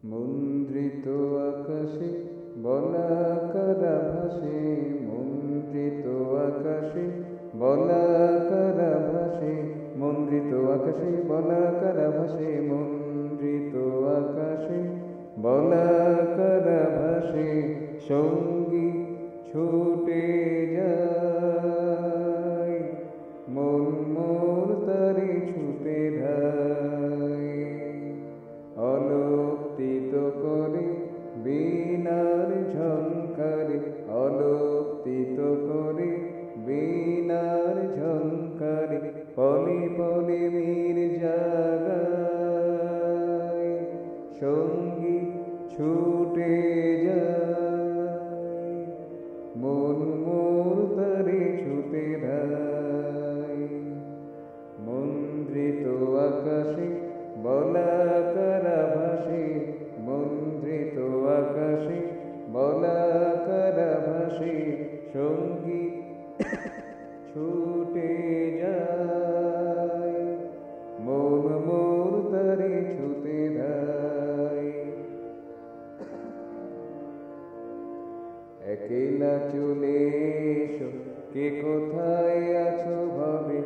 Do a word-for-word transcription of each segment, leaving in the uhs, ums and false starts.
মুদ্রিত আকাশে বলাকারা ভাসে, মুদ্রিত আকাশে বলাকারা ভাসে, মুদ্রিত আকাশে বলাকারা ভাসে, মুদ্রিত আকাশে বলাকারা ভাসে। সঙ্গী ছুটে যায়, মন মোর তারে ছুটে ধায়। অলোকিত করে বীণার ঝংকারে, অলোকিত করে বীণার ঝংকারে, পলে পলে মীর জাগায়। সঙ্গী ছুটে যায়, মন মোর তারে ছুটে ধায়। মুদ্রিত আকাশে বলাকারা ভাসে, মুদ্রিত আকাশে বলাকারা ভাসে। সঙ্গী ছুটে যায়, মন মোর তারে ছুটে ধায়। একলা চলে এসো, কে কোথায় আছো ভাবে,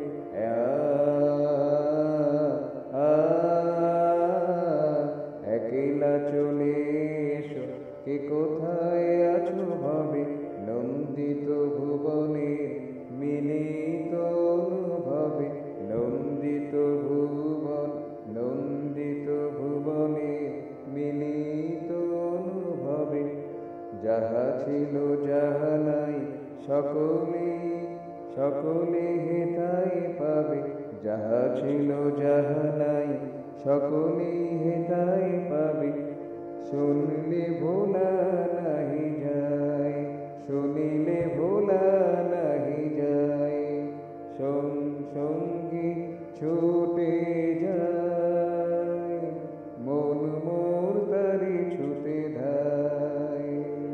একলা চলে এসো, কে কোথায় আছো ভাবে। নন্দিত ভুবনে মিলিত অনুভবে, নন্দিত ভুবন নন্দিত ভুবনে মিলিত অনুভবে। যাহা ছিল যাহা নাই সকলে সকলে হেথায় পাবে, যাহা ছিল যাহা নাই সকলে হেথায় পাবে। শুনলে ভোলা নাহি যায়, শুনিলে ভোলা নাহি যায়। সঙ্গী ছুটে যায়, মন মোর তারে ছুটে ধায়।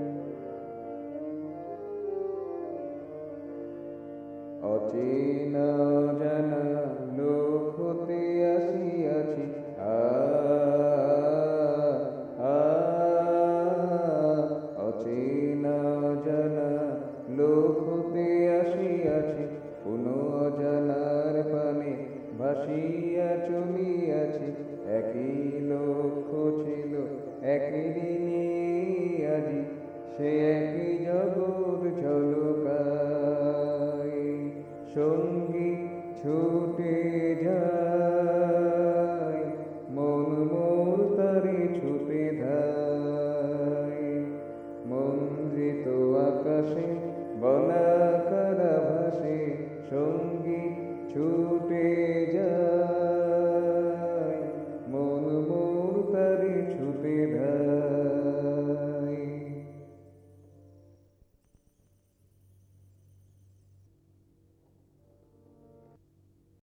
অচেনা জানা লোক হতে আসিয়াছি, আ অচেনা জানা লোক হতে আসিয়াছি। কোনো অজানার পানে ভাসিয়া চলিয়াছি। একই লক্ষ্য ছিল একই দিনে আজি, সে একই জগৎ ঝলকায়। সঙ্গী ছুটে যায়,